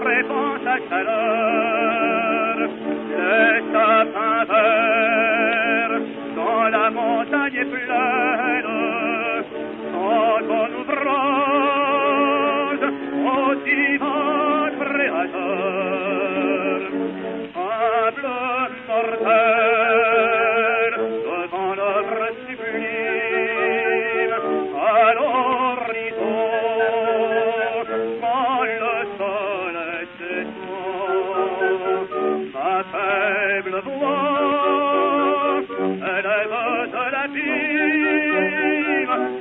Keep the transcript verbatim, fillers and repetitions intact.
répand sa chaleur. Le sapin vert dans la montagne est pleine, son ouvrage au divin créateur. Humble mortel devant l'œuvre sublime, à l'horizon, quand le soleil s'étend, ma faible voix